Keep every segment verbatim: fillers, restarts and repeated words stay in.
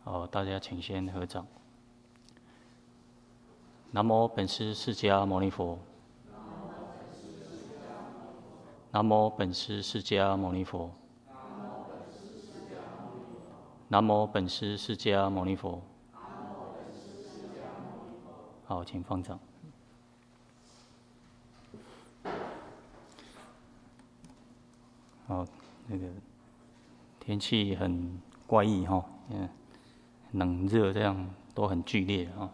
好，大家请先合掌。南无本师释迦牟尼佛。南无本师释迦牟尼佛。南无本师释迦牟尼佛。好，请放掌。好，那个天气很怪异哈，嗯，冷热这样都很剧烈啊。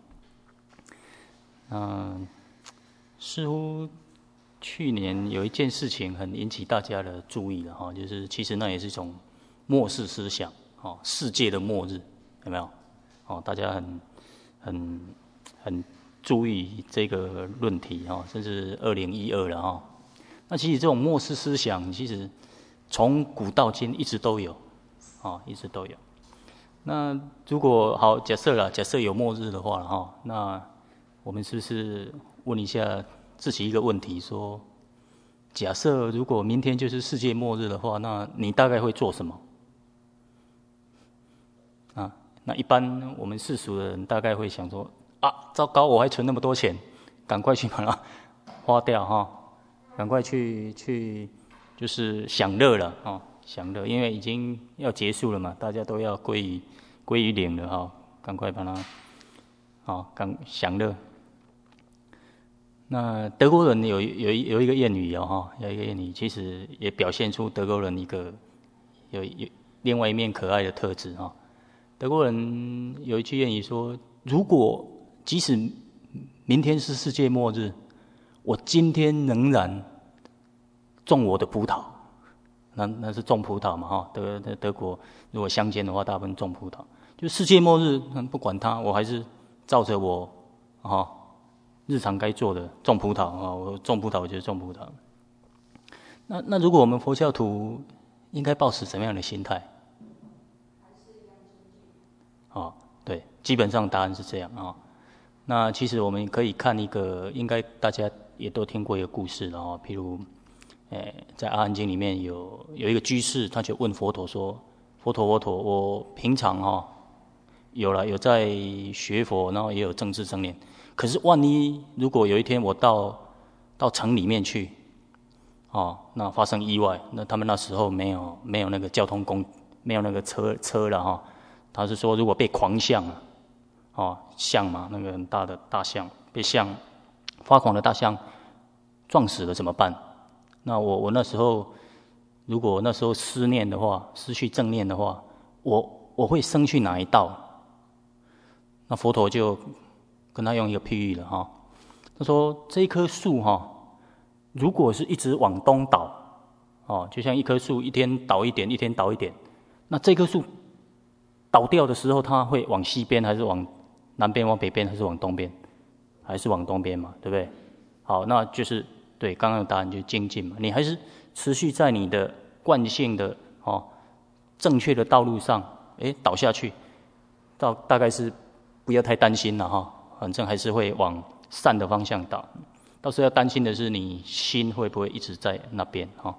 嗯，似乎去年有一件事情很引起大家的注意了哈，就是其实那也是一种末世思想哦，世界的末日有没有？哦，大家很很很注意这个论题哈，甚至二零一二了哈。那其实这种末世思想，其实从古到今一直都有，啊，一直都有。那如果好假设了，假设有末日的话了哈，那我们是不是问一下自己一个问题：说，假设如果明天就是世界末日的话，那你大概会做什么？啊，那一般我们世俗的人大概会想说：啊，糟糕，我还存那么多钱，赶快去把它花掉哈，赶快去去。就是享乐了啊，享乐，因为已经要结束了嘛，大家都要归于归于零了哈，赶快把它，啊，赶享乐。那德国人有有有一个谚语哦哈，有一个谚语，其实也表现出德国人一个有有另外一面可爱的特质哈。德国人有一句谚语说：如果即使明天是世界末日，我今天仍然种我的葡萄，那那是种葡萄嘛哈？德德德国如果乡间的话，大部分种葡萄。就世界末日，不管它，我还是照着我啊日常该做的种葡萄啊。我种葡萄，我就种葡萄。那那如果我们佛教徒应该抱持什么样的心态？哦，对，基本上答案是这样啊。那其实我们可以看一个，应该大家也都听过一个故事了哈，譬如。诶，在《阿含经》里面有有一个居士，他就问佛陀说：“佛陀，佛陀，我平常哈、哦、有了有在学佛，然后也有正知正念，可是万一如果有一天我到到城里面去，哦，那发生意外，那他们那时候没有没有那个交通工，没有那个车车了哈、哦。他是说，如果被狂象啊，哦，象嘛，那个很大的大象被象发狂的大象撞死了怎么办？”那我我那时候，如果那时候思念的话，失去正念的话，我我会生去哪一道？那佛陀就跟他用一个譬喻了哈，他说这一棵树哈，如果是一直往东倒，哦，就像一棵树一天倒一点，一天倒一点，那这棵树倒掉的时候，它会往西边，还是往南边、往北边，还是往东边？还是往东边嘛，对不对？好，那就是。对，刚刚的答案就是精进嘛，你还是持续在你的惯性的哦正确的道路上，哎，倒下去，到大概是不要太担心了哈，反正还是会往善的方向倒。倒是要担心的是你心会不会一直在那边哈。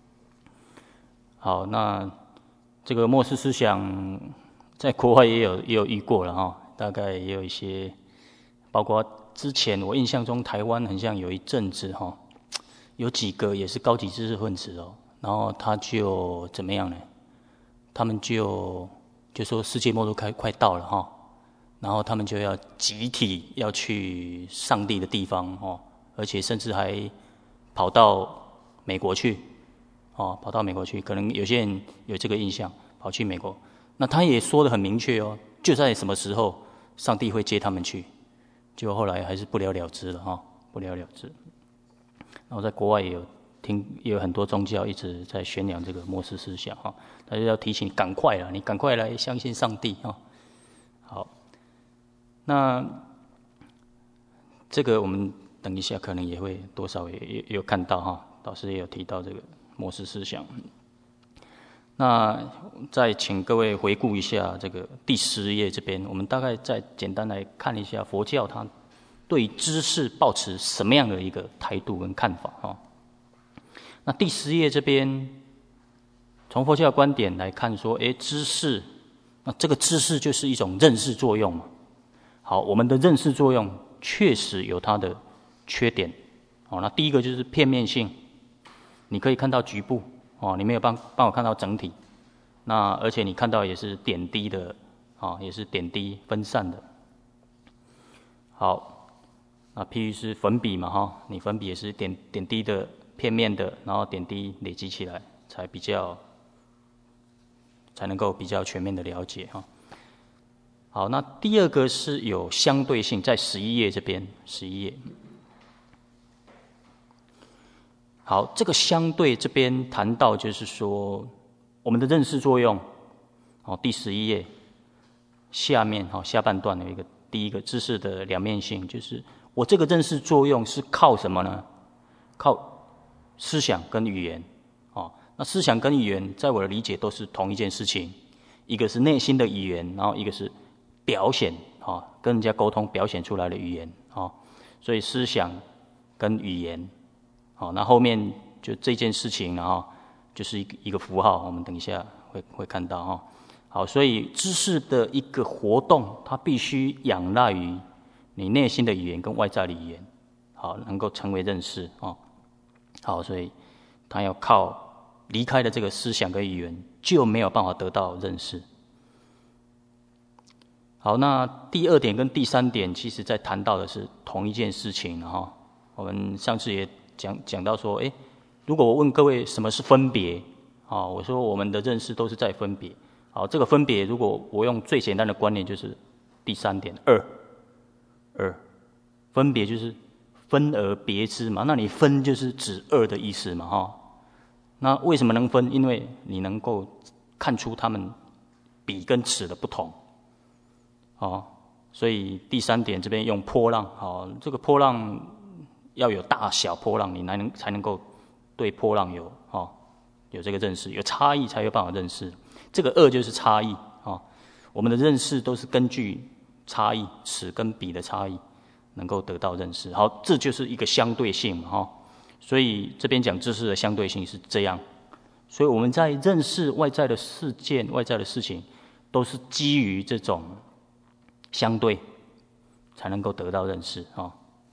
好，那这个末世思想在国外也有也有遇过了哈，大概也有一些，包括之前我印象中台湾很像有一阵子哈。有几个也是高级知识分子哦，然后他就怎么样呢？他们就就说世界末日快快到了哈，然后他们就要集体要去上帝的地方哦，而且甚至还跑到美国去哦，跑到美国去，可能有些人有这个印象，跑去美国。那他也说得很明确哦，就在什么时候上帝会接他们去，就后来还是不了了之了哈，不了了之。然后在国外也有听，也有很多宗教一直在宣扬这个末世思想哈，大家要提醒，赶快啦，你赶快来相信上帝哈。好，那这个我们等一下可能也会多少也也有看到哈，导师也有提到这个末世思想。那再请各位回顾一下这个第十页这边，我们大概再简单来看一下佛教它。对知识抱持什么样的一个态度跟看法哈？那第十页这边，从佛教的观点来看说，哎，知识那这个知识就是一种认识作用嘛。好，我们的认识作用确实有它的缺点。哦，那第一个就是片面性，你可以看到局部，哦，你没有办办法看到整体。那而且你看到也是点滴的，啊，也是点滴分散的。好，那譬如是粉笔嘛，哈，你粉笔也是点点滴的、片面的，然后点滴累积起来，才比较才能够比较全面的了解哈。好，那第二个是有相对性，在十一页这边，十一页。好，这个相对这边谈到就是说。我们的认识作用，哦，第十一页下面哈下半段有一个第一个知识的两面性，就是我这个认识作用是靠什么呢？靠思想跟语言，哦，那思想跟语言在我的理解都是同一件事情，一个是内心的语言，然后一个是表现，哦，跟人家沟通表现出来的语言，哦，所以思想跟语言，哦，那后面就这件事情，然后。就是一个一个符号，我们等一下会会看到哈。好，所以知识的一个活动，它必须仰赖于你内心的语言跟外在的语言，好，能够成为认识哦。好，所以它要靠离开了这个思想跟语言，就没有办法得到认识。好，那第二点跟第三点，其实在谈到的是同一件事情哈。我们上次也讲讲到说，哎。如果我问各位什么是分别，啊，我说我们的认识都是在分别。好，这个分别，如果我用最简单的观念，就是第三点二，二，分别就是分而别之嘛。那你分就是指二的意思嘛，哈。那为什么能分？因为你能够看出它们彼跟此的不同，哦，所以第三点这边用波浪，好，这个波浪要有大小波浪，你才能才能够。对波浪有哦有这个认识，有差异才有办法认识。这个二就是差异哦，我们的认识都是根据差异，此跟彼的差异，能够得到认识。好，这就是一个相对性嘛哈、哦。所以这边讲知识的相对性是这样。所以我们在认识外在的事件、外在的事情，都是基于这种相对，才能够得到认识啊、哦。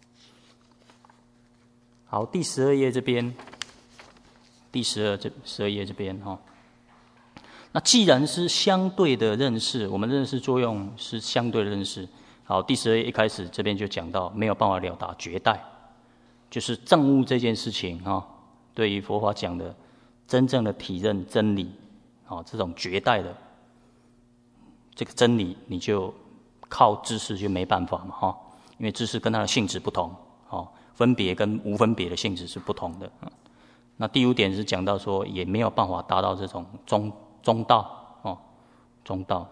好，第十二页这边。第十二这十二页这边哈，那既然是相对的认识，我们认识作用是相对的认识。好，第十二页一开始这边就讲到没有办法了达绝代，就是证悟这件事情哈。对于佛法讲的真正的体认真理，哦，这种绝代的这个真理，你就靠知识就没办法嘛哈，因为知识跟它的性质不同，哦，分别跟无分别的性质是不同的。那第五点是讲到说，也没有办法达到这种中中道哦，中道。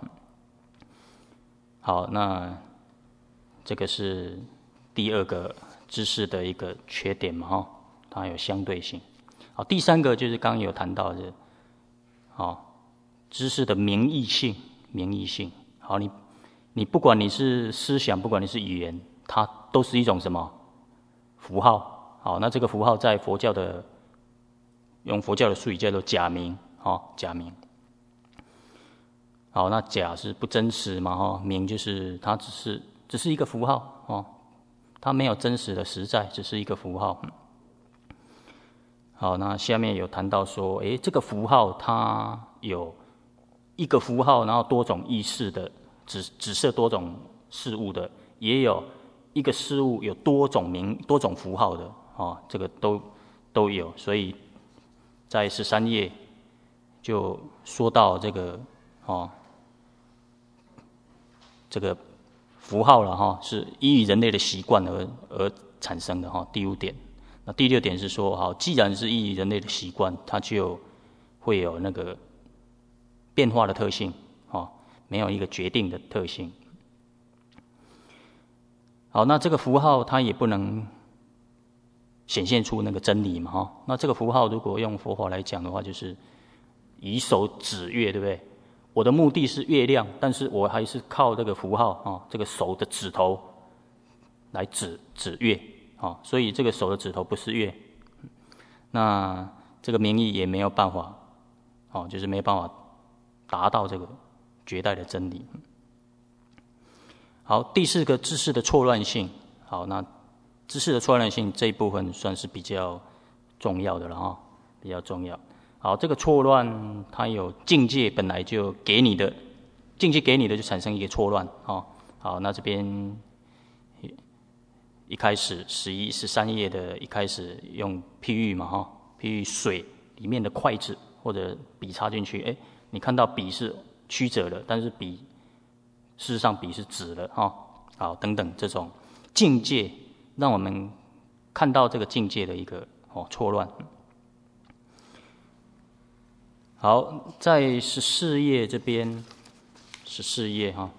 好，那这个是第二个知识的一个缺点嘛哈，它有相对性。好，第三个就是刚刚有谈到的，好，知识的名义性，名义性。好，你你不管你是思想，不管你是语言，它都是一种什么符号。好，那这个符号在佛教的用佛教的术语叫做假名，哦，假名。好，那假是不真实嘛，哈，名就是它只是只是一个符号，哦，它没有真实的实在，只是一个符号。好，那下面有谈到说，诶，这个符号它有一个符号，然后多种意识的，指指涉多种事物的，也有一个事物有多种名、多种符号的，哦，这个都都有，所以。在十三页就说到这个哦，这个符号了哈，是依于人类的习惯而而产生的哈。第五点，那第六点是说，好，既然是依于人类的习惯，它就会有那个变化的特性，哦，没有一个决定的特性。好，那这个符号它也不能显现出那个真理嘛，哈。那这个符号如果用佛法来讲的话，就是以手指月，对不对？我的目的是月亮，但是我还是靠这个符号啊，这个手的指头来指指月啊，所以这个手的指头不是月。那这个名义也没有办法，哦，就是没有办法达到这个绝代的真理。好，第四个知识的错乱性。好，那知识的错乱性这一部分算是比较重要的了哈，比较重要。好，这个错乱它有境界本来就给你的，境界给你的就产生一个错乱哈。好，那这边一开始十一十三页的一开始用譬喻嘛哈，譬喻水里面的筷子或者笔插进去，哎，你看到笔是曲折的，但是笔事实上笔是直的哈。好，等等这种境界，让我们看到这个境界的一个哦错乱。好，在十四页这边，十四页哈。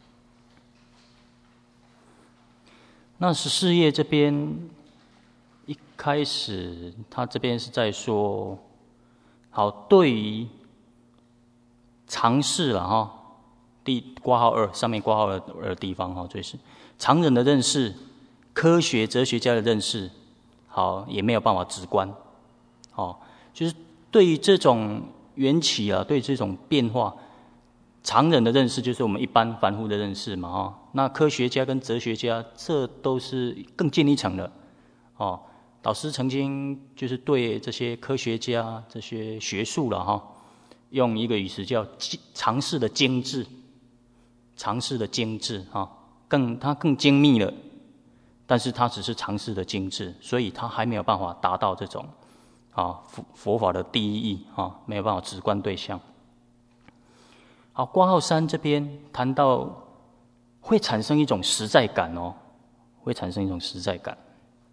那十四页这边一开始，他这边是在说，好，对于常识了哈，第括号二上面括号二的地方哈，就是常人的认识，科学哲学家的认识，好也没有办法直观，哦，就是对于这种缘起啊，对这种变化，常人的认识就是我们一般凡夫的认识嘛，哈。那科学家跟哲学家，这都是更进一层的，哦。老师曾经就是对这些科学家、这些学术了哈，用一个语词叫常识的精致，常识的精致哈，更它更精密了，但是它只是常识的精致，所以它还没有办法达到这种。啊，佛佛法的第一义啊，没有办法直观对象。好，括号三这边谈到会产生一种实在感哦，会产生一种实在感。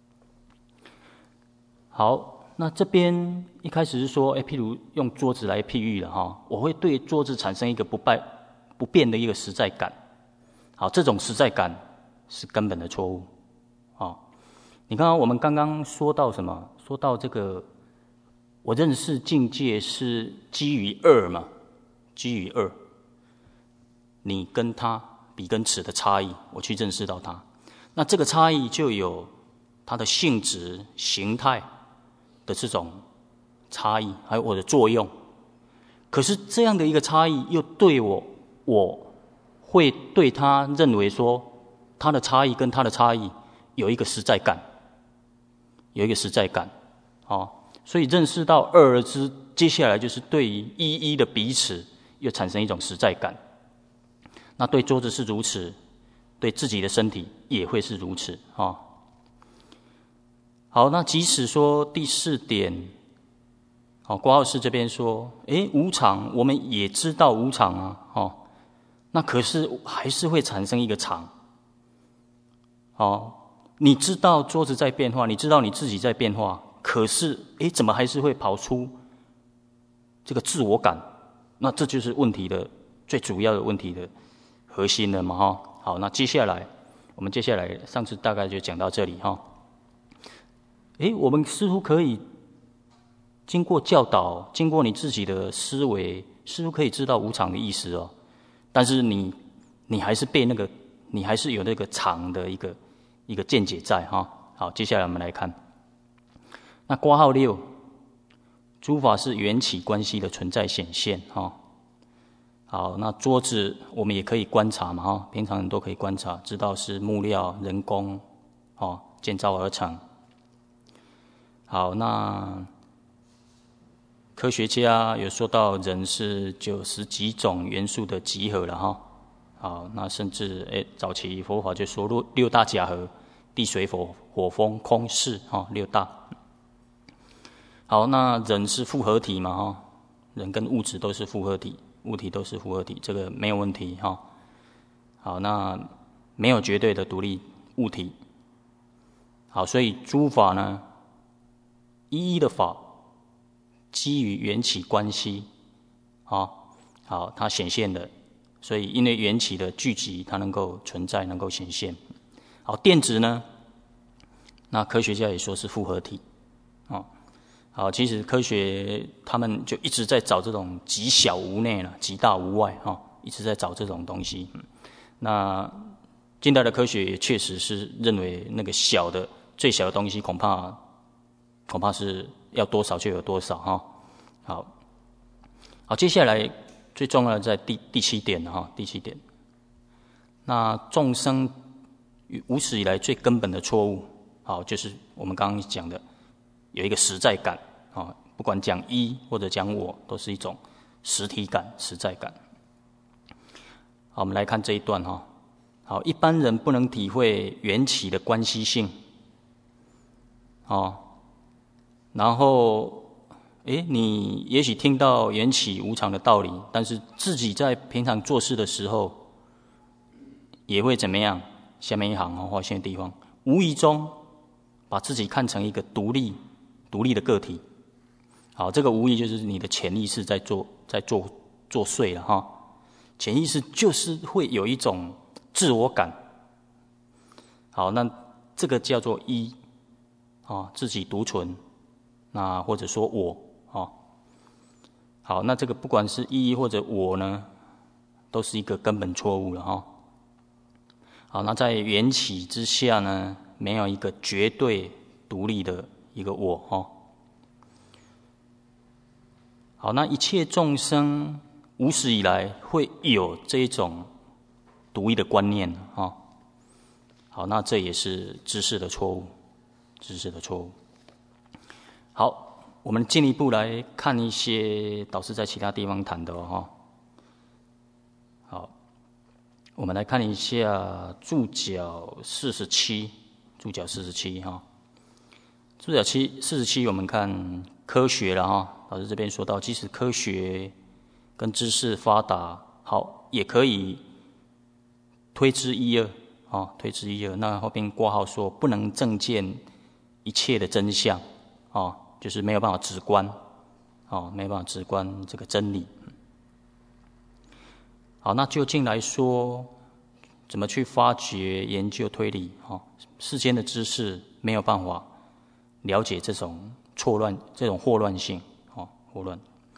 好，那这边一开始是说，哎，譬如用桌子来譬喻了哈，我会对桌子产生一个不败不变的一个实在感。好，这种实在感是根本的错误。啊，你看我们刚刚说到什么？说到这个。我认识境界是基于二嘛，基于二，你跟他彼跟此的差异，我去认识到它，那这个差异就有它的性质、形态的这种差异，还有我的作用。可是这样的一个差异，又对我，我会对他认为说，它的差异跟它的差异有一个实在感，有一个实在感，哦。所以认识到二而知，接下来就是对于一一的彼此又产生一种实在感。那对桌子是如此，对自己的身体也会是如此啊、哦。好，那即使说第四点，好，括号四这边说，诶，无常，我们也知道无常啊，哦，那可是还是会产生一个常。哦，你知道桌子在变化，你知道你自己在变化。可是，哎，怎么还是会跑出这个自我感？那这就是问题的最主要的问题的核心了嘛，哈。好，那接下来我们接下来上次大概就讲到这里哈。哎，我们似乎可以经过教导，经过你自己的思维，似乎可以知道无常的意思哦。但是你你还是被那个，你还是有那个常的一个一个见解在哈。好，接下来我们来看。那括号六，诸法是缘起关系的存在显现哈。好，那桌子我们也可以观察嘛哈，平常人都可以观察，知道是木料、人工哦建造而成。好，那科学家有说到人是九十几种元素的集合了哈。好，那甚至诶早期佛法就说六六大假合，地水火火风空识哈六大。好，那人是复合体嘛哈，人跟物质都是复合体，物体都是复合体，这个没有问题哈。好，那没有绝对的独立物体。好，所以诸法呢，一一的法基于缘起关系，好，好，它显现的，所以因为缘起的聚集，它能够存在，能够显现。好，电子呢，那科学家也说是复合体，哦。好，其实科学他们就一直在找这种极小无内了，极大无外哈，一直在找这种东西。那近代的科学也确实是认为那个小的最小的东西，恐怕恐怕是要多少就有多少哈。好，好，接下来最重要的在第第七点哈，第七点。那众生无始以来最根本的错误，好，就是我们刚刚讲的有一个实在感啊，不管讲一或者讲我，都是一种实体感、实在感。好，我们来看这一段哈。好，一般人不能体会缘起的关系性，哦，然后，诶，你也许听到缘起无常的道理，但是自己在平常做事的时候，也会怎么样？下面一行哦，划线的地方，无意中把自己看成一个独立、独立的个体。好，这个无意就是你的潜意识在做、在做作祟了哈。潜意识就是会有一种自我感。好，那这个叫做一，啊，自己独存，那或者说我，啊，好，那这个不管是一或者我呢，都是一个根本错误了哈。好，那在缘起之下呢，没有一个绝对独立的一个我哈。好，那一切众生无始以来会有这一种独一的观念啊。好，那这也是知识的错误，知识的错误。好，我们进一步来看一些导师在其他地方谈的哦。好，我们来看一下注脚四十七，注脚四十七哈。注脚七四十七，我们看科学了哈。老师这边说到，即使科学跟知识发达，好，也可以推之一二啊，推之一二。那后边括号说，不能证见一切的真相啊，就是没有办法直观啊，没有办法直观这个真理。好，那究竟来说，怎么去发掘、研究、推理啊？世间的知识没有办法了解这种错乱、这种霍乱性啊，霍乱。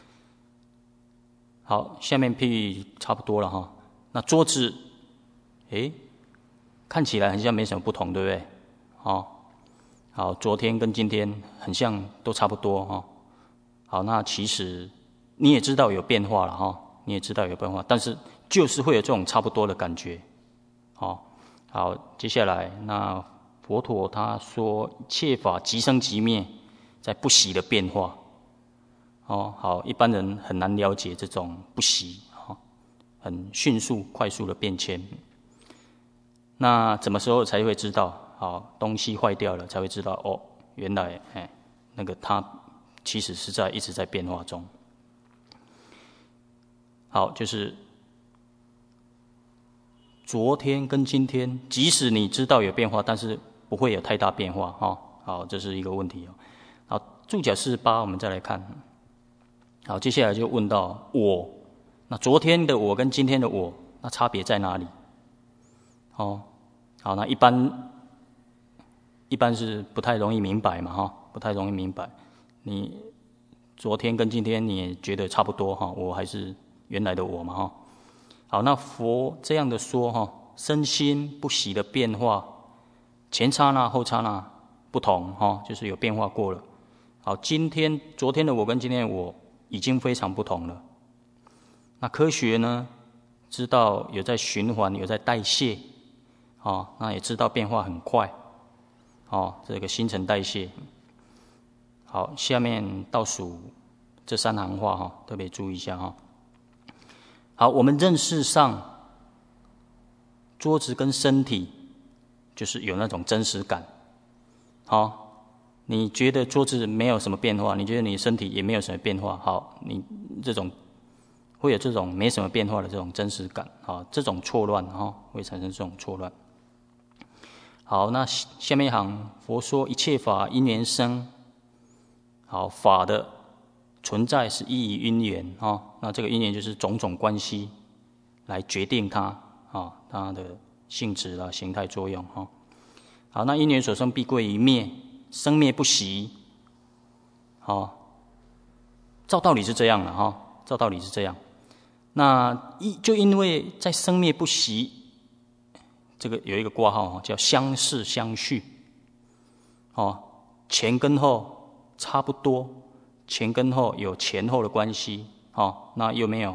好，下面譬喻差不多了哈。那桌子，诶，看起来好像没什么不同，对不对？哦，好，昨天跟今天很像，都差不多哈。好，那其实你也知道有变化了哈，你也知道有变化，但是就是会有这种差不多的感觉。好，好，接下来那佛陀他说，一切法即生即灭，在不息的变化。哦，好，一般人很难了解这种不息，哦，很迅速、快速的变迁。那什么时候才会知道？好，东西坏掉了才会知道哦，原来哎，那个它其实是在一直在变化中。好，就是昨天跟今天，即使你知道有变化，但是不会有太大变化哈。好，这是一个问题哦。好，注脚四十八，我们再来看。好，接下来就问到我，那昨天的我跟今天的我，那差别在哪里？哦，好，那一般一般是不太容易明白嘛，哈，不太容易明白。你昨天跟今天你也觉得差不多哈，我还是原来的我嘛，哈。好，那佛这样的说哈，身心不息的变化，前刹那后刹那不同哈，就是有变化过了。好，今天昨天的我跟今天的我已经非常不同了。那科学呢，知道有在循环，有在代谢，哦，那也知道变化很快，哦，这个新陈代谢。好，下面倒数这三行话哈，特别注意一下哈。好，我们认识上桌子跟身体，就是有那种真实感。好。你觉得桌子没有什么变化，你觉得你身体也没有什么变化，好，你这种会有这种没什么变化的这种真实感，好，这种错乱哈，会产生这种错乱。好，那下面一行，佛说一切法因缘生，好，法的存在是依于因缘哈，那这个因缘就是种种关系来决定它啊，它的性质啦、形态作用哈。好，那因缘所生必归于灭。生灭不息，好，照道理是这样的哈，照道理是这样。那一就因为在生灭不息，这个有一个括号叫相似相续，哦，前跟后差不多，前跟后有前后的关系，哦，那又没有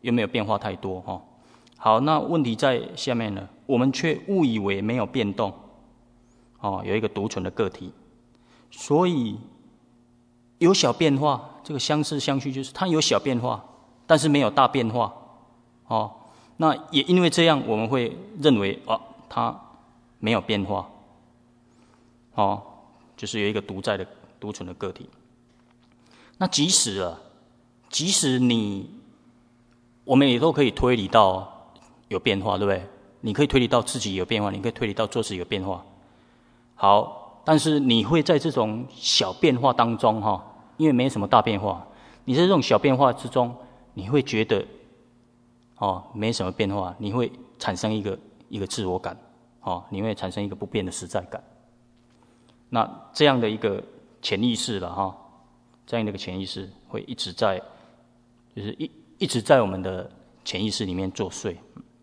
有没有变化太多哈？好，那问题在下面呢，我们却误以为没有变动，哦，有一个独存的个体，所以有小变化。这个相似相续就是它有小变化，但是没有大变化，哦，那也因为这样，我们会认为哦，它没有变化，哦，就是有一个独在的独存的个体。那即使啊，即使你，我们也都可以推理到有变化，对不对？你可以推理到自己有变化，你可以推理到桌子有变化。好，但是你会在这种小变化当中，哈，因为没什么大变化，你在这种小变化之中，你会觉得，哦，没什么变化，你会产生一个一个自我感，哦，你会产生一个不变的实在感。那这样的一个潜意识了，哈，这样的一个潜意识会一直在，就是一一直在我们的潜意识里面作祟。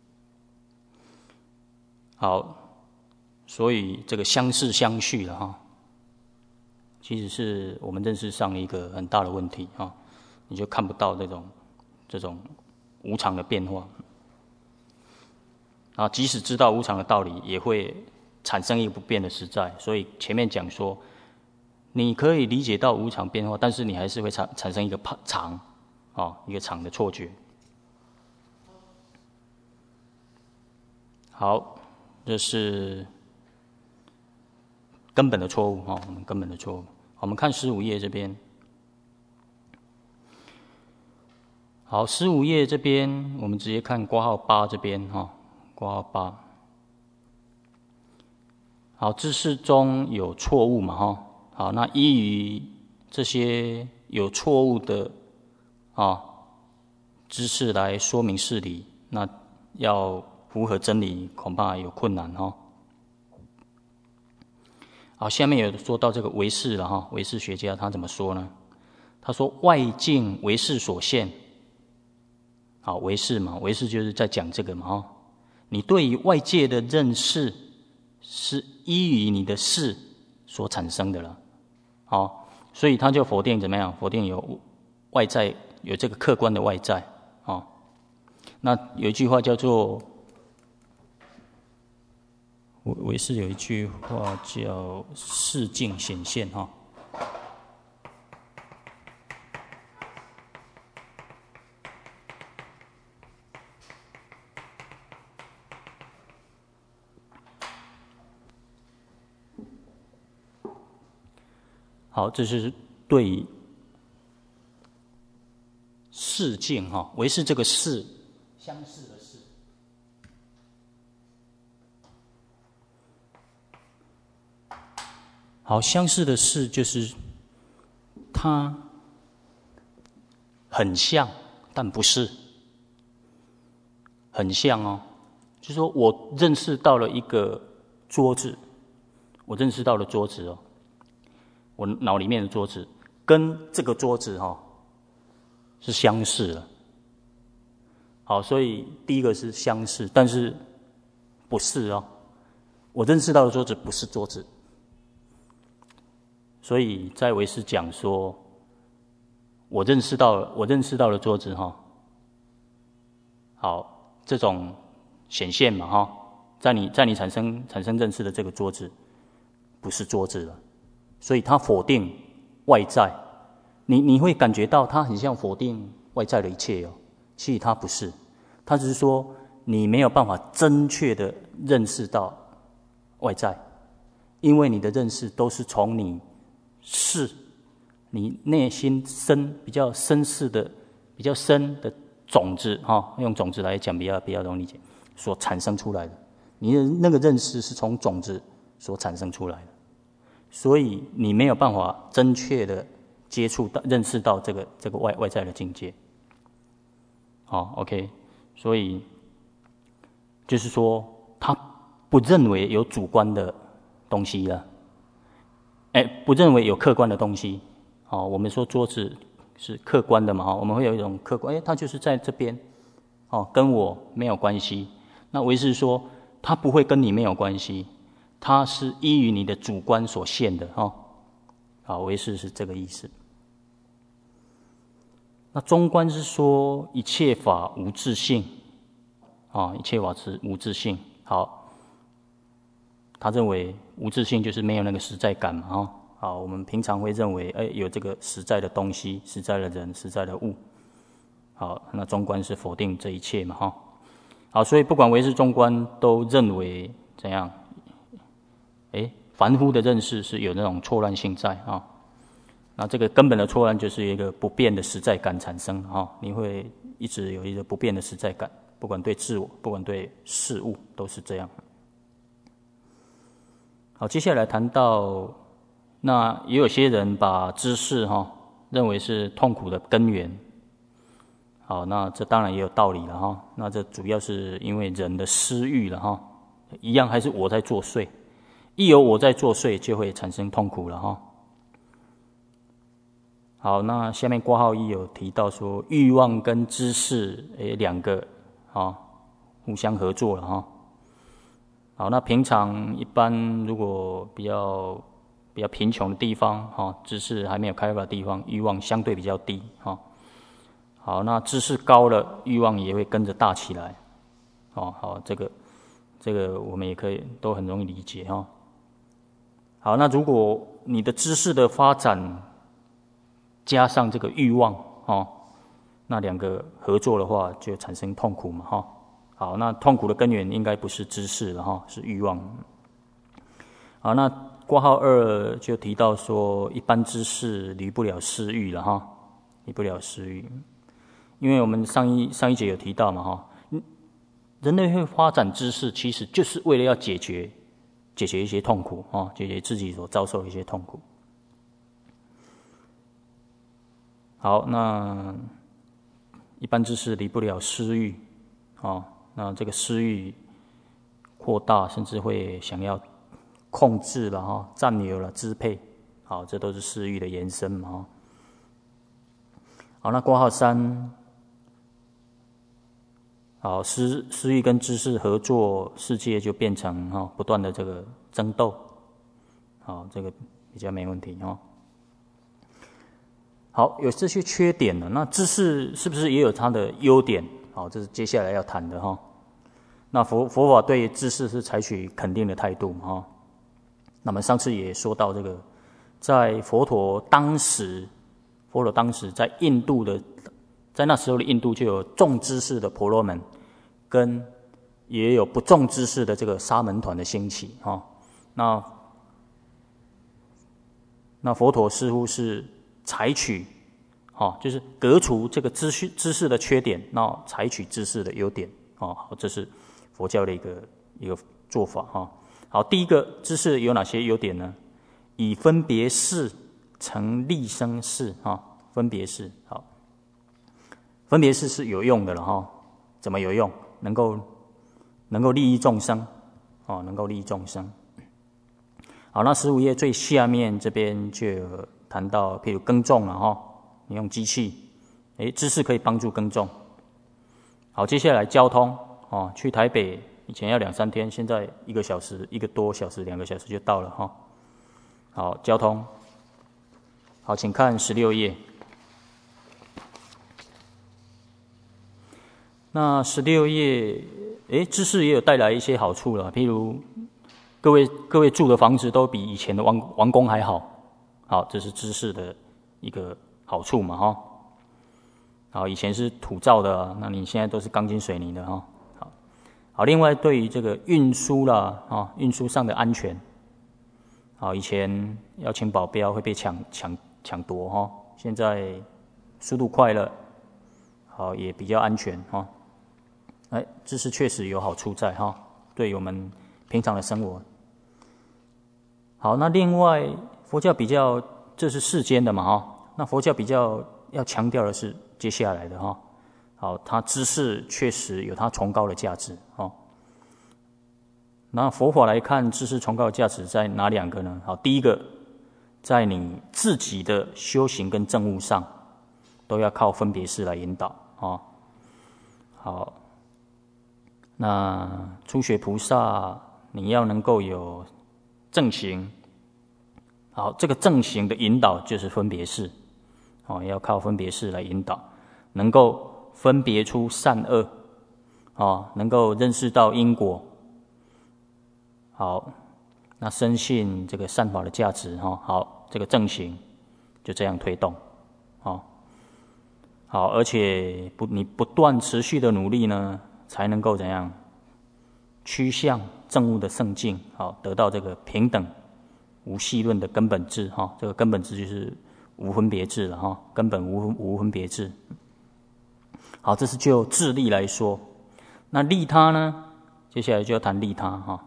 好。所以这个相似相续了哈，其实是我们认识上一个很大的问题哈，你就看不到这种这种无常的变化，啊，即使知道无常的道理，也会产生一个不变的实在。所以前面讲说，你可以理解到无常变化，但是你还是会产产生一个常，啊，一个常的错觉。好，这是根本的错误哈，我们根本的错误。我们看十五页这边，好，十五页这边我们直接看括号八这边哈，括号八。好，知识中有错误嘛哈，好，那依于这些有错误的啊知识来说明事理，那要符合真理恐怕有困难哈。好，下面有说到这个唯识了哈，唯识学家他怎么说呢？他说外境唯识所现。好，唯识嘛，唯识就是在讲这个嘛哈。你对于外界的认识是依于你的识所产生的了，好，所以他就否定怎么样？否定有外在，有这个客观的外在啊。那有一句话叫做。唯识有一句话叫“事境显现”哈。好，这是对事境哈，唯识这个事相似的事。好，相似的事就是它很像，但不是很像哦。就是说我认识到了一个桌子，我认识到了桌子哦，我脑里面的桌子跟这个桌子哈、哦、是相似的。好，所以第一个是相似，但是不是哦。我认识到的桌子不是桌子。所以在唯识讲说，我认识到我认识到了桌子哈，好，这种显现嘛哈，在你在你产生产生认识的这个桌子，不是桌子了，所以它否定外在，你你会感觉到它很像否定外在的一切哦，其实它不是，它只是说你没有办法正确的认识到外在，因为你的认识都是从你。是，你内心深比较深识的、比较深的种子哈、哦，用种子来讲比较比较容易理解，所产生出来的，你的那个认识是从种子所产生出来的，所以你没有办法正确的接触到、认识到这个这个外外在的境界。好 ，OK， 所以就是说，他不认为有主观的东西了。哎，不认为有客观的东西，哦，我们说桌子是客观的嘛，哈，我们会有一种客观，哎，它就是在这边，哦，跟我没有关系。那唯识说，它不会跟你没有关系，它是依于你的主观所现的，哈、哦，好，唯识是这个意思。 那中观是说一切法无自性，啊，一切法是无自性。好，他认为无自性就是没有那个实在感嘛，哈。好，我们平常会认为，哎，有这个实在的东西、实在的人、实在的物。好，那中观是否定这一切嘛，哈。好，所以不管唯识中观都认为怎样？哎，凡夫的认识是有那种错乱性在啊。那这个根本的错乱就是一个不变的实在感产生啊，你会一直有一个不变的实在感，不管对自我，不管对事物，都是这样。好，接下来谈到。那也有些人把知识哈认为是痛苦的根源，好，那这当然也有道理了哈。那这主要是因为人的私欲了哈，一样还是我在作祟，一有我在作祟，就会产生痛苦了哈。好，那下面括号一有提到说，欲望跟知识诶两个啊互相合作了哈。好，那平常一般如果比较比较贫穷的地方，哈，知识还没有开发的地方，欲望相对比较低，哈。好，那知识高了，欲望也会跟着大起来，哦，好，这个这个我们也可以都很容易理解，哈。好，那如果你的知识的发展加上这个欲望，哦，那两个合作的话，就产生痛苦嘛，哈。好，那痛苦的根源应该不是知识了，哈，是欲望。好，那括号二就提到说，一般知识离不了私欲了哈，离不了私欲，因为我们上一上一节有提到嘛哈，人类会发展知识，其实就是为了要解决解决一些痛苦啊，解决自己所遭受的一些痛苦。好，那一般知识离不了私欲啊，那这个私欲扩大，甚至会想要控制了哈，占有了，支配，好，这都是私欲的延伸嘛哈。好，那括号三，好，私私欲跟知识合作，世界就变成哈不断的这个争斗，好，这个比较没问题哈。好，有这些缺点了，那知识是不是也有它的优点？好，这是接下来要谈的哈。那佛佛法对知识是采取肯定的态度嘛哈。那么上次也说到这个，在佛陀当时，佛陀当时在印度的，在那时候的印度就有重知识的婆罗门，跟也有不重知识的这个沙门团的兴起哈。那那佛陀似乎是采取，哈，就是革除这个知识知识的缺点，那采取知识的优点，哦，这是佛教的一个一个做法哈。好，第一个知识有哪些优点呢？以分别事成立生事啊，分别事好，分别事是有用的了哈。怎么有用？能够能够利益众生哦，能够利益众生。好，那十五页最下面这边就有谈到，譬如耕种了哈，你用机器，哎，知识可以帮助耕种。好，接下来交通哦，去台北。以前要两三天，现在一个小时、一个多小时、两个小时就到了哈。好，交通。好，请看十六页。那十六页，诶，知识也有带来一些好处了，譬如各位各位住的房子都比以前的王王宫还好。好，这是知识的一个好处嘛哈。好，以前是土造的，那你现在都是钢筋水泥的哈。好，另外对于这个运输啦，啊，运输上的安全，好，以前要请保镖会被抢抢抢夺哈，现在速度快了，好，也比较安全哈。哎，知识确实有好处在哈，对我们平常的生活。好，那另外佛教比较，这是世间的嘛哈，那佛教比较要强调的是接下来的哈。好，它知识确实有它崇高的价值哦。那佛法来看，知识崇高的价值在哪两个呢？好，第一个，在你自己的修行跟证悟上，都要靠分别识来引导哦。好，那初学菩萨，你要能够有正行。好，这个正行的引导就是分别识，哦，要靠分别识来引导。 能够分别出善恶，啊，能够认识到因果。好，那深信这个善法的价值，哈，好，这个正行就这样推动，好，好，而且不，你不断持续的努力呢，才能够怎样趋向证悟的圣境，好，得到这个平等无系论的根本智，哈，这个根本智就是无分别智了，哈，根本无无分别智。好，这是就智力来说，那利他呢？接下来就要谈利他，哈。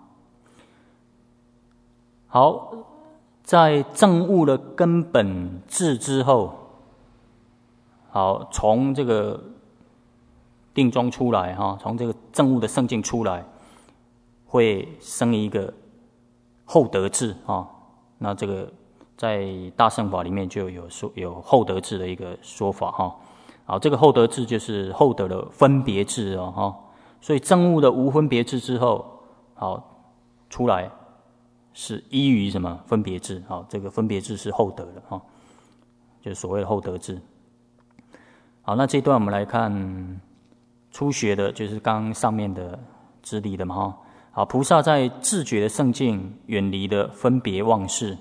好，在证悟了根本智之后，好，从这个定中出来，哈，从这个证悟的圣境出来，会生一个后得智，啊，那这个在大乘法里面就有说有后得智的一个说法，哈。好，这个后得智就是后得了分别智哦，哈。所以证悟的无分别智之后，好，出来是依于什么分别智？好，这个分别智是后得的，哈，就是所谓的后得智。好，那这一段我们来看初学的，就是刚刚上面的智力的嘛，哈。好，菩萨在自觉的圣境，远离了分别妄事。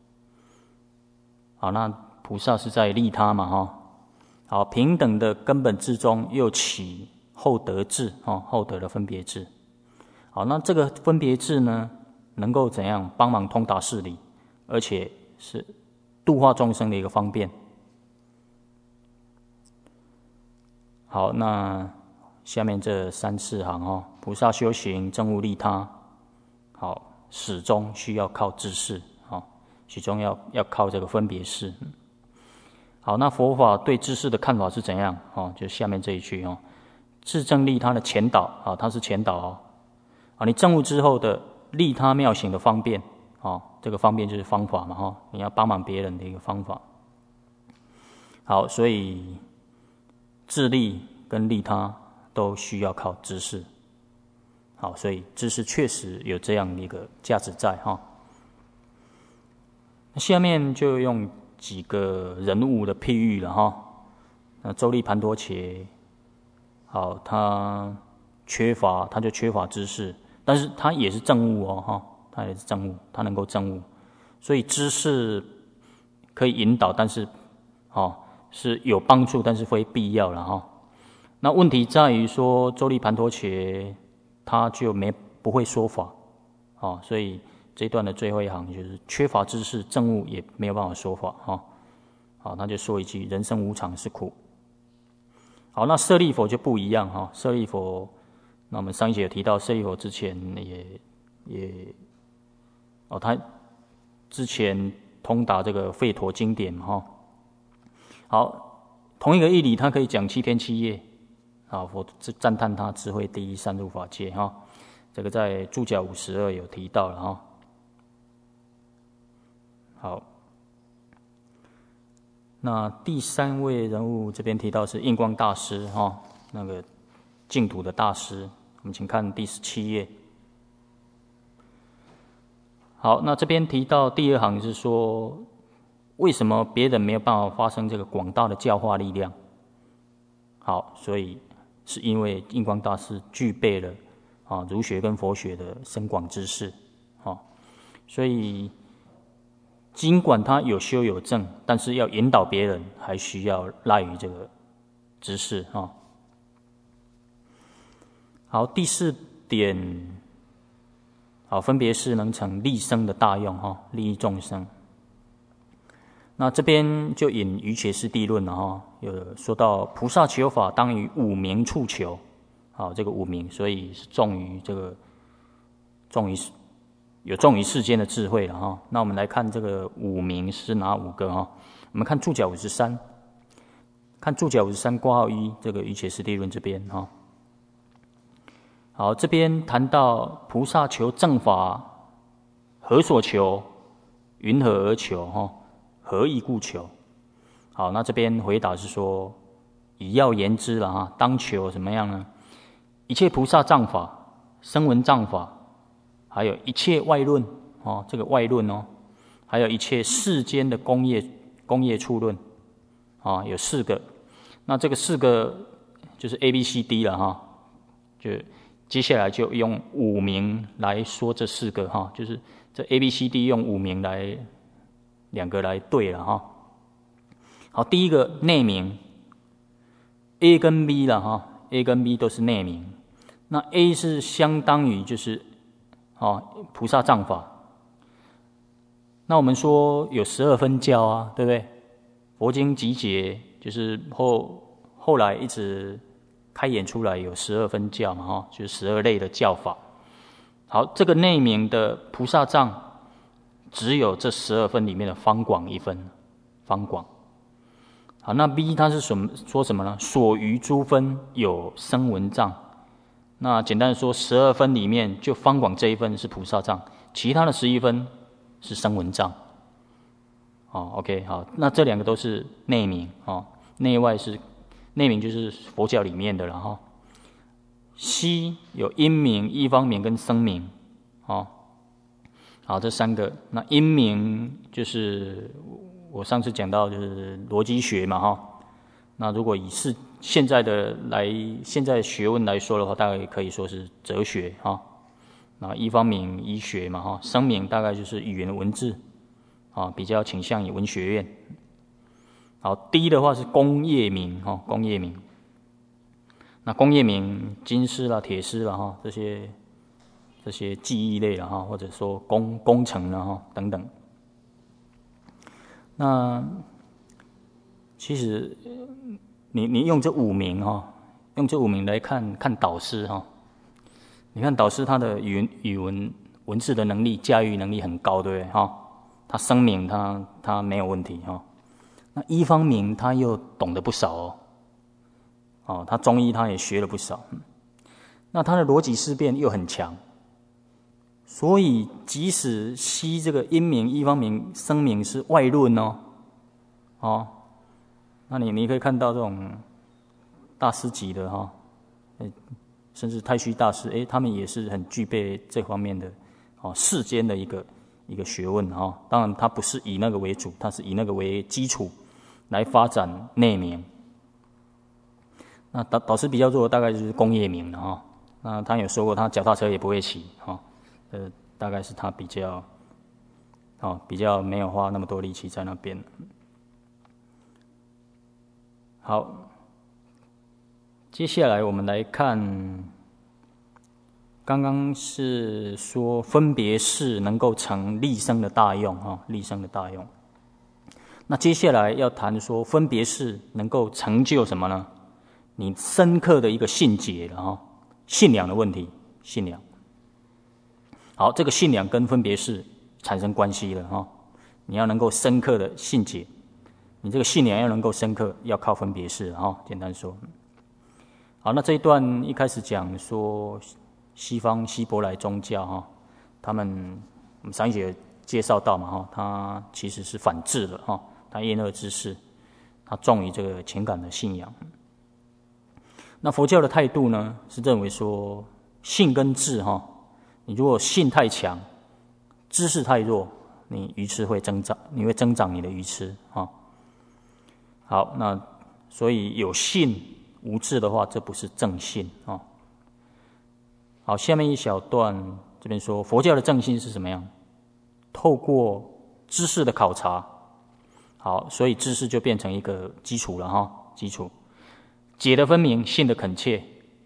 好，那菩萨是在利他嘛，哈。好，平等的根本智中又起后得智，哈，后得的分别智。好，那这个分别智呢，能够怎样帮忙通达事理，而且是度化众生的一个方便。好，那下面这三四行哈，菩萨修行证悟利他，好，始终需要靠知识，好，始终要要靠这个分别识。好，那佛法对知识的看法是怎样？哦，就下面这一句哦，自证利他的前导啊，它是前导哦，啊，你证悟之后的利他妙行的方便，哦，这个方便就是方法嘛，哈、哦，你要帮忙别人的一个方法。好，所以自利跟利他都需要靠知识。好，所以知识确实有这样的一个价值在哈。那下面就用几个人物的譬喻了哈。那周利盘多伽，好，他缺乏，他就缺乏知识，但是他也是证悟哦哈，他也是证悟，他能够证悟，所以知识可以引导，但是哦是有帮助，但是非必要了哈。那问题在于说，周利盘多伽他就没不会说法，哦，所以这一段的最后一行就是缺乏知识，证悟也没有办法说法哈。好，他就说一句：人生无常是苦。好，那舍利佛就不一样哈。舍利佛，那我们上一节有提到，舍利佛之前也也哦，他之前通达这个吠陀经典哈。好，同一个义理，他可以讲七天七夜。啊，佛赞叹他智慧第一，善入法界哈。这个在注脚五十二有提到了哈。好，那第三位人物这边提到是印光大师哈，那个净土的大师。我们请看第十七页。好，那这边提到第二行是说，为什么别人没有办法发生这个广大的教化力量？好，所以是因为印光大师具备了啊儒学跟佛学的深广知识，啊，所以尽管他有修有证，但是要引导别人，还需要赖于这个知识啊。好，第四点，好，分别是能成利生的大用哈，利益众生。那这边就引瑜伽师地论了哈，有说到菩萨求法当于五明处求，好，这个五明，所以是重于这个重于有重于世间的智慧了哈。那我们来看这个五明是哪五个哈？我们看注脚五十三，看注脚五十三括号一这个瑜伽师地论这边哈。好，这边谈到菩萨求正法，何所求？云何而求？哈？何以故求？好，那这边回答是说，以要言之了哈，当求怎么样呢？一切菩萨藏法、声闻藏法，还有一切外论哦，这个外论哦，还有一切世间的工业工业处论啊，有四个。 那这个四个就是 A B C D 了哈，就接下来就用五名来说这四个哈，就是这 A B C D 用五名来两个来对了哈。好，第一个内名 A 跟 B 了哈 ，A 跟 B 都是内名。那 A 是相当于就是哦菩萨藏法。那我们说有十二分教啊，对不对？佛经集结就是后后来一直开演出来有十二分教嘛哈，就是十二类的教法。好，这个内名的菩萨藏只有这十二分里面的方广一分，方广。好，那 B 它是什么？说什么呢？所余诸分有声闻藏。那简单的说，十二分里面就方广这一分是菩萨藏，其他的十一分是声闻藏。哦 ，OK， 好，那这两个都是内名哦，内外是内名就是佛教里面的了哈。C 有因名、一方名跟声名，哦，好，这三个。那因名就是我上次讲到就是逻辑学嘛哈。那如果以是现在的来现在学问来说的话，大概可以说是哲学哈。那一方名医学嘛哈，声名大概就是语言文字啊，比较倾向于文学院。好，第一的话是工业名哈，工业名。那工业名金丝啦、铁丝啦哈，这些这些技艺类啦哈，或者说工工程啦哈等等。那其实你你用这五名哈，用这五名来看看导师哈，你看导师他的语文语文文字的能力、驾驭能力很高，对不对哈？他声名他他没有问题哈。那一方名他又懂得不少哦，哦，他中医他也学了不少，那他的逻辑思辨又很强，所以即使西这个因名、一方名、声名是外论哦，哦，那你你可以看到这种大师级的哈，甚至太虚大师，哎，他们也是很具备这方面的哦世间的一个一个学问哈。当然，他不是以那个为主，他是以那个为基础来发展内名。那导导师比较弱，大概就是工业名了哈。那他有说过，他脚踏车也不会骑哈，呃，大概是他比较，哦，比较没有花那么多力气在那边。好，接下来我们来看，刚刚是说分别是能够成立生的大用哈，立生的大用。那接下来要谈说分别是能够成就什么呢？你深刻的一个信解了哈，信仰的问题，信仰。好，这个信仰跟分别是产生关系了哈。你要能够深刻的信解，你这个信仰要能够深刻，要靠分别是哈。简单说，好，那这一段一开始讲说西方希伯来宗教哈，他们我们上一节介绍到嘛哈，它其实是反智的哈，它厌恶知识，它重于这个情感的信仰。那佛教的态度呢，是认为说信跟智哈，你如果信太强，知识太弱，你愚痴会增长，你会增长你的愚痴哈。好，那所以有信无智的话，这不是正信啊。好，下面一小段这边说佛教的正信是什么样？透过知识的考察，好，所以知识就变成一个基础了哈，基础。解的分明，信的恳切，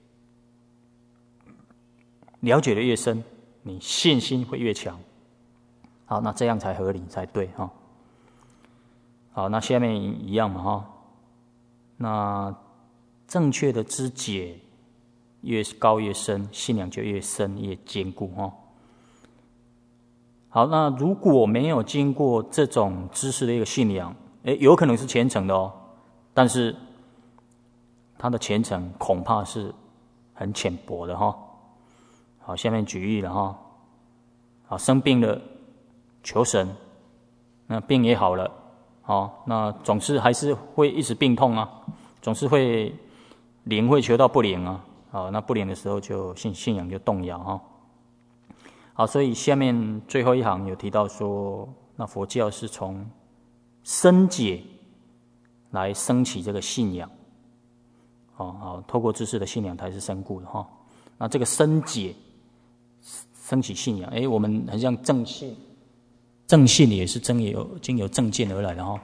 了解的越深，你信心会越强。好，那这样才合理才对哈。好，那下面一样嘛哈。那正确的知解越高越深，信仰就越深越坚固哈。好，那如果没有经过这种知识的一个信仰，诶，有可能是虔诚的哦，但是他的虔诚恐怕是很浅薄的哈。好，下面举例了哈。好，生病了，求神，那病也好了，好，那总是还是会一直病痛啊，总是会灵会求到不灵啊，好，那不灵的时候就信信仰就动摇哈。好，所以下面最后一行有提到说，那佛教是从深解来升起这个信仰。 哦，好，透过知识的信仰才是深固的哈、哦。那这个深解，升起信仰，哎，我们很像正信，正信也是经由经由正见而来的哈、哦。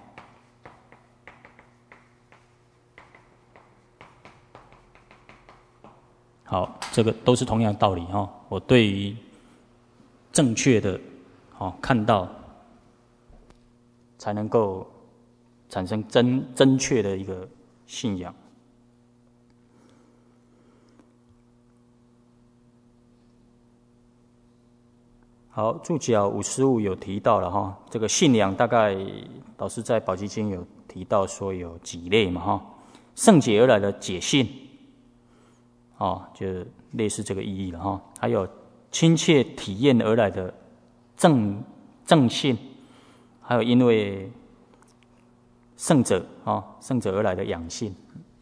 好，这个都是同样的道理哈、哦。我对于正确的，哦，看到，才能够产生真正确的一个信仰。好，注脚五十五有提到了哈，这个信仰大概老师在宝积经有提到说有几类嘛哈，圣解而来的解信，哦，就类似这个意义了哈。还有亲切体验而来的正正信，还有因为圣者啊圣者而来的养信。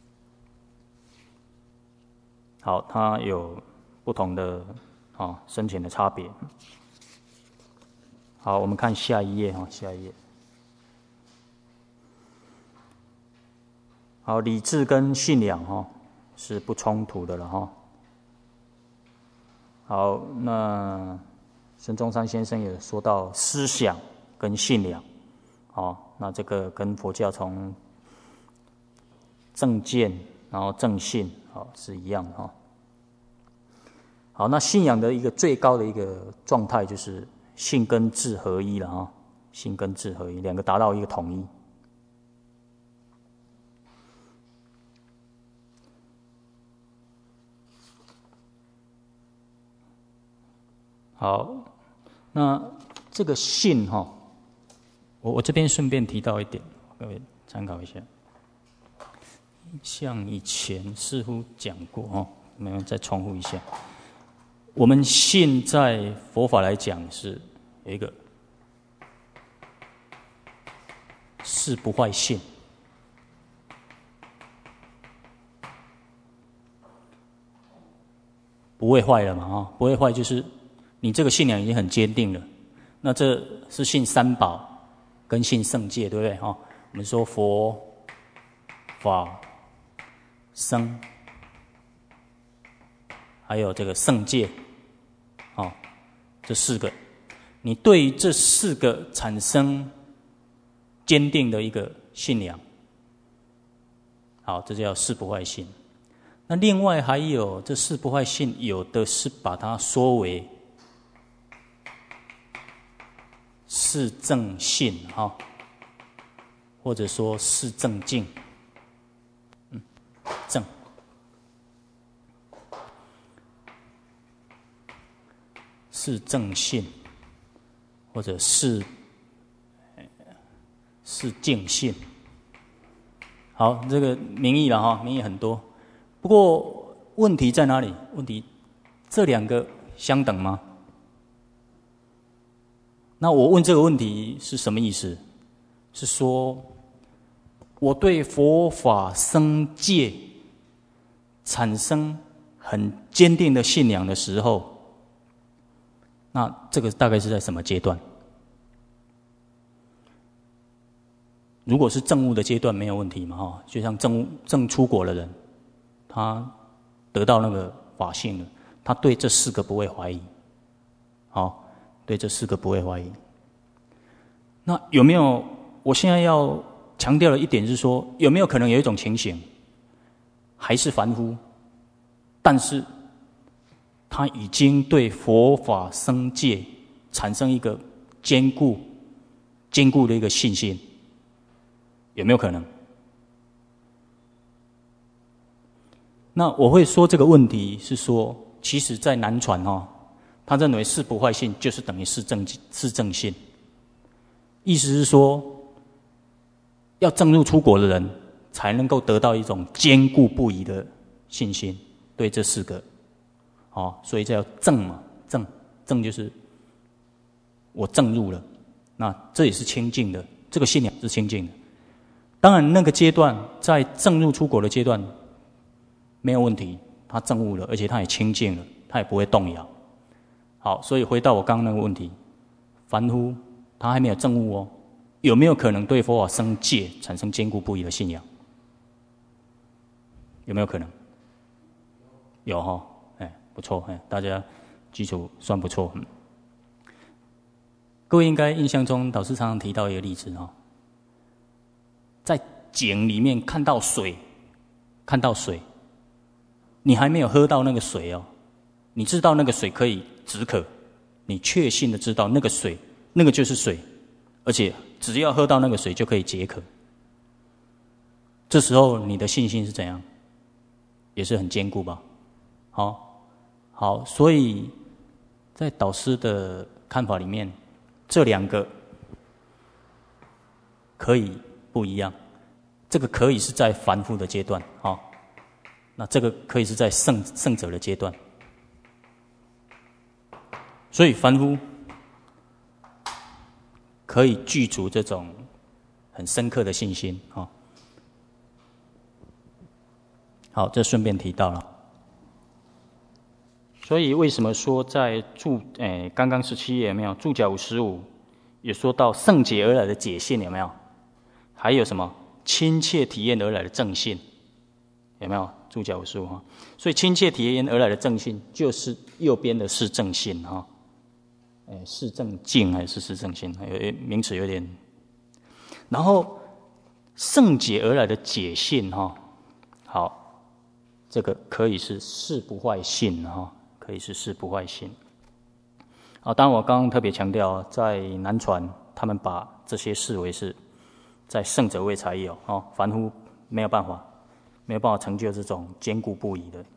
好，它有不同的啊深浅的差别。好，我们看下一页哈，下一页。好，理智跟信仰哈是不冲突的了哈。好，那孙中山先生也说到思想跟信仰，哦，那这个跟佛教从正见然后正信，哦是一样的哈。好，那信仰的一个最高的一个状态就是信跟智合一了哈，信跟智合一，两个达到一个统一。好，那这个信哈，我我这边顺便提到一点，各位参考一下。像以前似乎讲过哈，我们再重复一下。我们信在佛法来讲是有一个是不坏信，不会坏了嘛哈，不会坏就是你这个信仰已经很坚定了。那这是信三宝跟信圣戒，对不对哈？我们说佛法僧，还有这个圣戒，哦，这四个，你对于这四个产生坚定的一个信仰，好，这叫四不坏信。那另外还有这四不坏信，有的是把它说为是正信哈、哦，或者说是正境，嗯，正。是正信，或者是是净信。好，这个名义了哈，名义很多。不过问题在哪里？问题这两个相等吗？那我问这个问题是什么意思？是说我对佛法僧戒产生很坚定的信仰的时候，那这个大概是在什么阶段？如果是证悟的阶段没有问题嘛哈，就像证证出果的人，他得到那个法性了，他对这四个不会怀疑，好，对这四个不会怀疑。那有没有？我现在要强调的一点是说，有没有可能有一种情形，还是凡夫，但是他已经对佛法僧戒产生一个坚固、坚固的一个信心，有没有可能？那我会说这个问题是说，其实在南传哈，他认为是不坏信就是等于是正是正信，意思是说，要证入出果的人才能够得到一种坚固不移的信心，对这四个。哦，所以叫正嘛，正正就是我正入了，那这也是清净的，这个信仰是清净的。当然，那个阶段在正入出果的阶段没有问题，他正悟了，而且他也清净了，他也不会动摇。好，所以回到我刚刚那个问题，凡夫他还没有正悟哦，有没有可能对佛法僧戒产生坚固不移的信仰？ 有没有可能？有哈，哎，不错，哎，大家基础算不错。嗯，各位应该印象中，老师常常提到一个例子哈，在井里面看到水，看到水，你还没有喝到那个水哦，你知道那个水可以止渴，你确信的知道那个水，那个就是水，而且只要喝到那个水就可以解渴。这时候你的信心是怎样？也是很坚固吧？好，好，所以在导师的看法里面，这两个可以不一样。这个可以是在凡夫的阶段，哦，那这个可以是在圣圣者的阶段。所以凡夫可以具足这种很深刻的信心，哦。好，这顺便提到了。所以为什么说在注诶刚刚十七页有没有注脚五十五也说到圣解而来的解性有没有？还有什么亲切体验而来的正信有没有？注脚五十五哈，所以亲切体验而来的正信就是右边的是正信哈，诶是正境还是是正信？有名词有点。然后圣解而来的解性哈，好，这个可以是事不坏性哈。可以是事不坏性。啊，当然我刚刚特别强调，在南传他们把这些视为是在圣者位才有哦，凡夫没有办法，没有办法成就这种坚固不移的。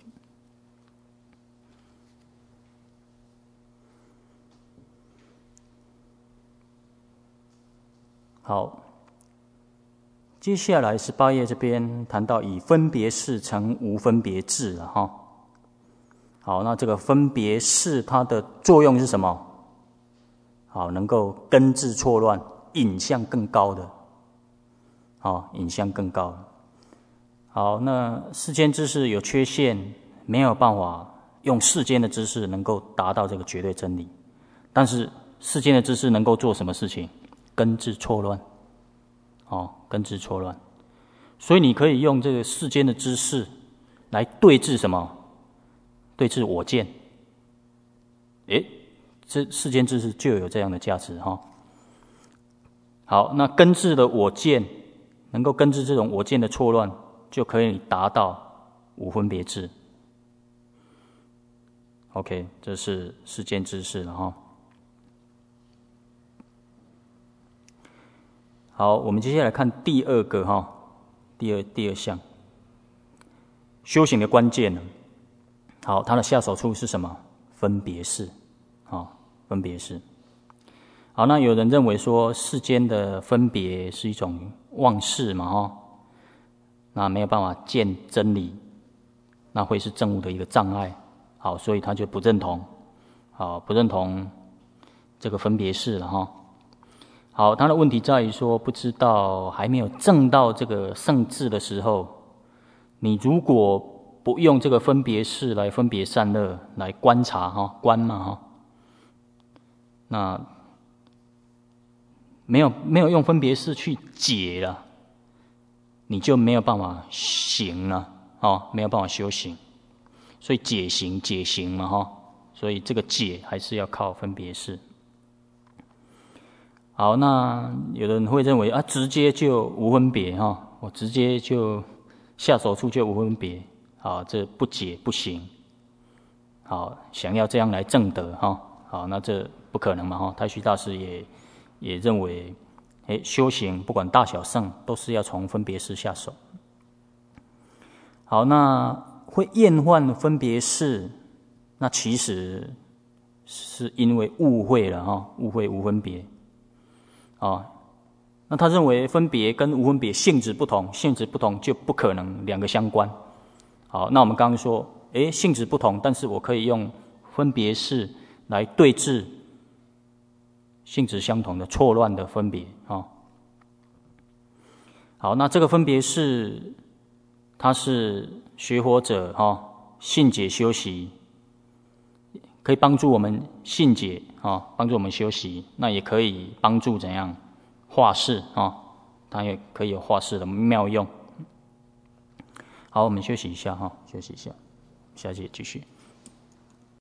好，接下来十八页这边谈到以分别事成无分别智了哈。好，那这个分别事它的作用是什么？好，能够根治错乱，引向更高的。好，引向更高的。好，那世间知识有缺陷，没有办法用世间的知识能够达到这个绝对真理。但是世间的知识能够做什么事情？根治错乱。哦，根治错乱。所以你可以用这个世间的知识来对治什么？对治我见，诶，这世间知识就有这样的价值哈。好，那根治了我见，能够根治这种我见的错乱，就可以达到无分别智。OK， 这是世间知识了哈。好，我们接下来看第二个哈，第二第二项，修行的关键呢。好，它的下手处是什么？分别事，好，分别事。好，那有人认为说世间的分别是一种妄事嘛，哈，那没有办法见真理，那会是证悟的一个障碍。好，所以他就不认同，好，不认同这个分别事了哈。好，他的问题在于说，不知道还没有证到这个圣智的时候，你如果不用这个分别事来分别善恶来观察哈，观嘛哈，那没有没有用分别事去解了，你就没有办法行了哦，没有办法修行，所以解行解行嘛哈，所以这个解还是要靠分别事。好，那有人会认为啊，直接就无分别哈，我直接就下手处就无分别。好，这不解不行。好，想要这样来证得哈，好，那这不可能嘛哈。太虚大师也也认为，哎，修行不管大小圣，都是要从分别事下手。好，那会厌患分别事，那其实是因为误会了哈，误会无分别。啊，那他认为分别跟无分别性质不同，性质不同就不可能两个相关。好，那我们刚刚说，诶，性质不同，但是我可以用分别事来对治性质相同的错乱的分别啊。好，那这个分别事，它是学佛者哈信解修习，可以帮助我们信解啊，帮助我们修习，那也可以帮助怎样化世啊，它也可以有化世的妙用。 好，我们休息一下哈，休息一下，下节继续。